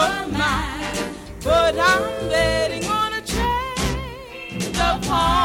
of mine. But I'm betting on a change of heart.